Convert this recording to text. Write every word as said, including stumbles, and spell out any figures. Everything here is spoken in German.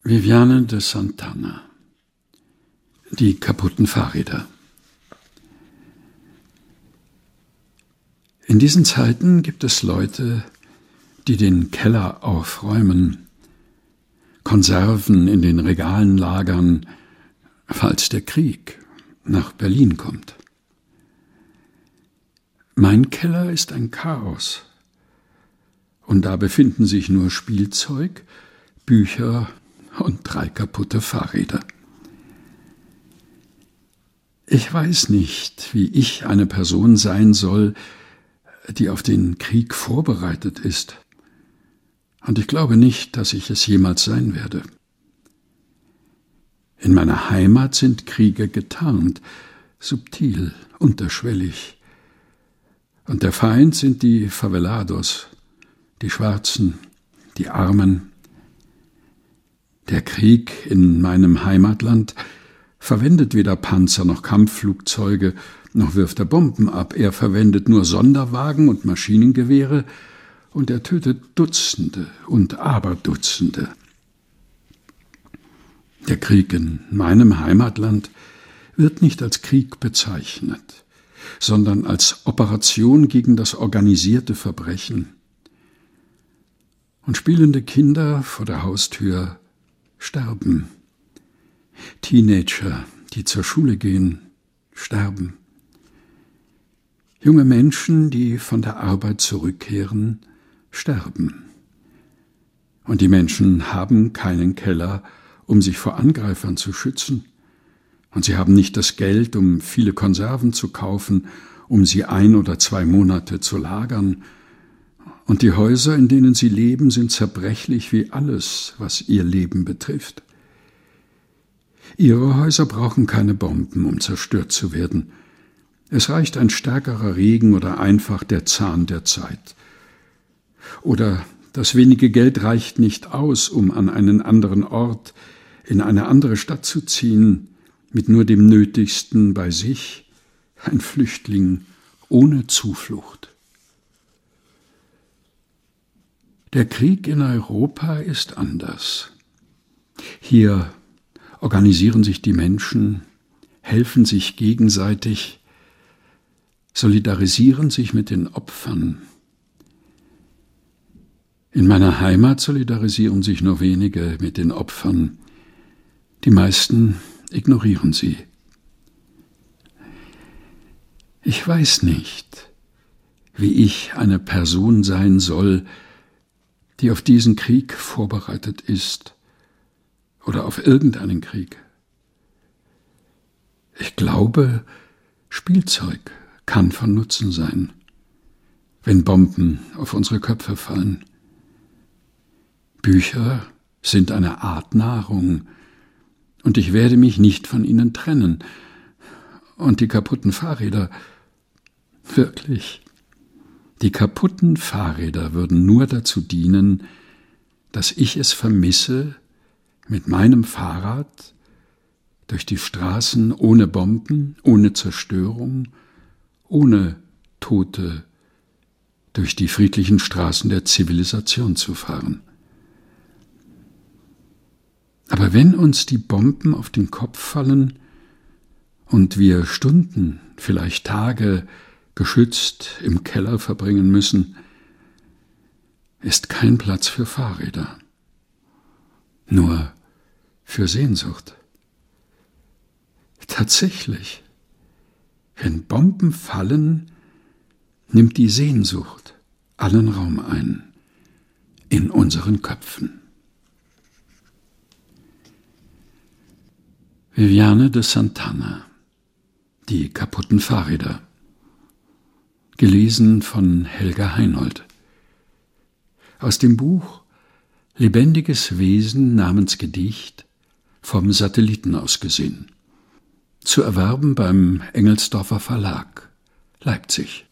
Viviane de Santana. Die kaputten Fahrräder. In diesen Zeiten gibt es Leute, die den Keller aufräumen, Konserven in den Regalen lagern, falls der Krieg nach Berlin kommt. Mein Keller ist ein Chaos, und da befinden sich nur Spielzeug, Bücher und drei kaputte Fahrräder. Ich weiß nicht, wie ich eine Person sein soll, die auf den Krieg vorbereitet ist. Und ich glaube nicht, dass ich es jemals sein werde. In meiner Heimat sind Kriege getarnt, subtil, unterschwellig. Und der Feind sind die Favelados, die Schwarzen, die Armen. Der Krieg in meinem Heimatland verwendet weder Panzer noch Kampfflugzeuge, noch wirft er Bomben ab. Er verwendet nur Sonderwagen und Maschinengewehre, und er tötet Dutzende und Aberdutzende. Der Krieg in meinem Heimatland wird nicht als Krieg bezeichnet, sondern als Operation gegen das organisierte Verbrechen. Und spielende Kinder vor der Haustür sterben. Teenager, die zur Schule gehen, sterben. Junge Menschen, die von der Arbeit zurückkehren, sterben. Und die Menschen haben keinen Keller, um sich vor Angreifern zu schützen. Und sie haben nicht das Geld, um viele Konserven zu kaufen, um sie ein oder zwei Monate zu lagern. Und die Häuser, in denen sie leben, sind zerbrechlich wie alles, was ihr Leben betrifft. Ihre Häuser brauchen keine Bomben, um zerstört zu werden. Es reicht ein stärkerer Regen oder einfach der Zahn der Zeit. Oder das wenige Geld reicht nicht aus, um an einen anderen Ort, in eine andere Stadt zu ziehen, mit nur dem Nötigsten bei sich, ein Flüchtling ohne Zuflucht. Der Krieg in Europa ist anders. Hier organisieren sich die Menschen, helfen sich gegenseitig, solidarisieren sich mit den Opfern. In meiner Heimat solidarisieren sich nur wenige mit den Opfern. Die meisten ignorieren sie. Ich weiß nicht, wie ich eine Person sein soll, die auf diesen Krieg vorbereitet ist oder auf irgendeinen Krieg. Ich glaube, Spielzeug kann von Nutzen sein, wenn Bomben auf unsere Köpfe fallen. Bücher sind eine Art Nahrung, und ich werde mich nicht von ihnen trennen. Und die kaputten Fahrräder, wirklich, die kaputten Fahrräder würden nur dazu dienen, dass ich es vermisse, mit meinem Fahrrad durch die Straßen ohne Bomben, ohne Zerstörung, ohne Tote durch die friedlichen Straßen der Zivilisation zu fahren. Aber wenn uns die Bomben auf den Kopf fallen und wir Stunden, vielleicht Tage geschützt im Keller verbringen müssen, ist kein Platz für Fahrräder, nur für Sehnsucht. Tatsächlich, wenn Bomben fallen, nimmt die Sehnsucht allen Raum ein in unseren Köpfen. Viviane de Santana. Die kaputten Fahrräder. Gelesen von Helga Heinold. Aus dem Buch Lebendiges Wesen namens Gedicht, vom Satelliten aus gesehen. Zu erwerben beim Engelsdorfer Verlag, Leipzig.